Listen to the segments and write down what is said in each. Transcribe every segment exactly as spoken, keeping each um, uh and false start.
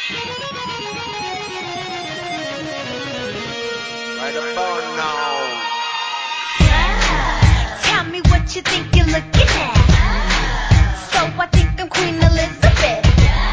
Right about now. Tell me what you think you're looking at. So I think I'm Queen Elizabeth.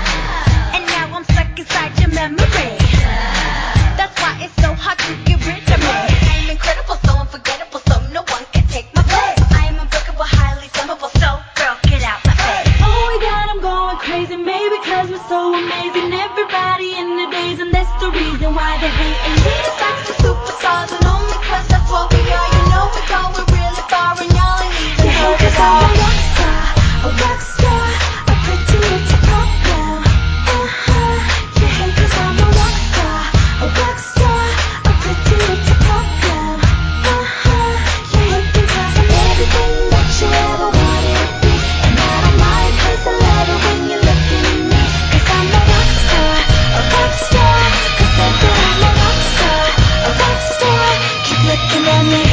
And now I'm stuck inside your memory. That's why it's so hard to get rid of me. I'm incredible, so unforgettable, so no one can take my place. I am unbreakable, highly flammable, so girl, get out my face. Oh my God, I'm going crazy, maybe cause we're so amazing. Everybody in the days, and that's the reason why they hate. And we like the superstars, and only cause that's what we are. You know we're going really far, and y'all ain't even You hate cause I'm a rock star, a rock star, a pretty little pop girl. Uh-huh. You hate cause I'm a rock star, a rock star, a pretty little pop girl. Uh-huh. You hate because I'm everything that you ever wanted to be. And I don't mind cause I love it when you look at me. Cause I'm a rock star, a rock star. Cause I said I'm a rock star, a rock star. Keep looking at me.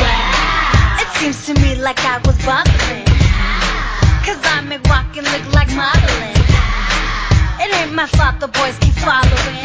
It seems to me like I was bothering, cause I make walking look like modeling. It ain't my fault the boys keep following.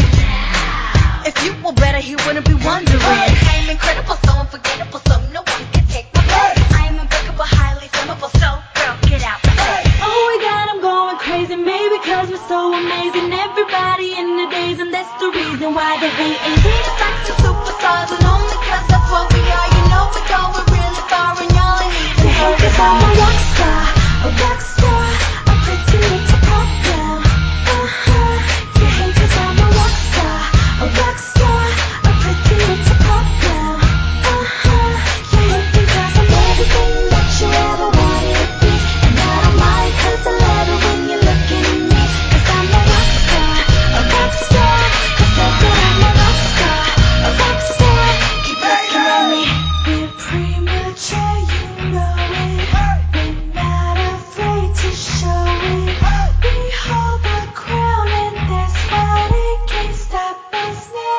If you were better, he wouldn't be wondering. I am incredible, so unforgettable, so no one can take my place. I am unbreakable, highly flammable, so girl, get out my face. Oh my God, I'm going crazy, maybe cause we're so amazing. Everybody in the days, and that's the reason why they hate. And we Like the superstars, and only cause that's what we are. You know we're going really far, and y'all ain't even heard. Cause I'm a rock star, a rock star, a pretty little pop girl. Uh-huh. You hate cause I'm a rock star, a rock star, a pretty little pop girl. Uh-huh. You hate because I'm everything that you ever wanted to be. And I don't mind cause I love it when you look at me. Cause I'm a rock star, a rock star. Cause I said I'm a rock star, a rock star. Keep looking at me. We're premature, you know it. We're not afraid to show it. We hold the crown, and that's what it can't stop us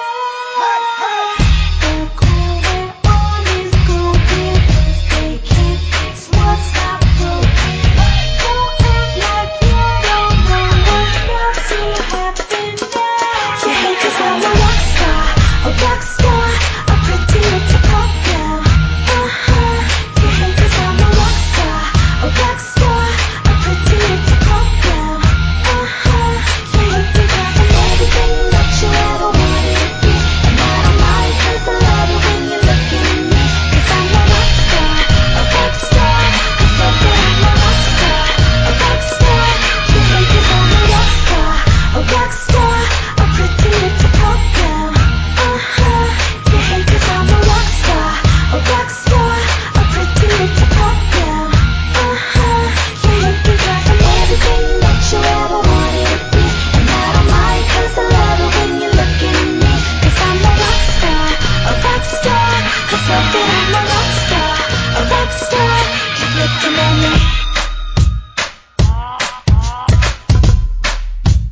now. The crown we're on is golden. They can't fix what's not broken. Don't act like you don't know what's about to happen now. You hate cause I'm a rock star, a rock star, a pretty little pop girl. Uh-huh. You hate cause I'm a rock star, a rock star, a pretty little pop girl. Uh-huh. You hate because I'm everything that you ever wanted to be. And I don't mind cause I love it when you look at me. Cause I'm a rock star, a rock star. Cause I said I'm a rock star, a rock star. You hate cause I'm a rock star, a rock star, a pretty little pop girl. Uh-huh. You hate cause I'm a rock star, a rock star, a pretty little pop girl. Uh-huh. You hate because I'm everything that you ever wanted to be. And I don't mind cause I love it when you look at me. Cause I'm a rock star, a rock star. Cause I said I'm a rock star, a rock star. Keep looking at me.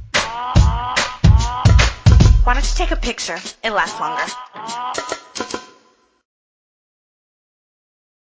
Why don't you take a picture? It lasts longer.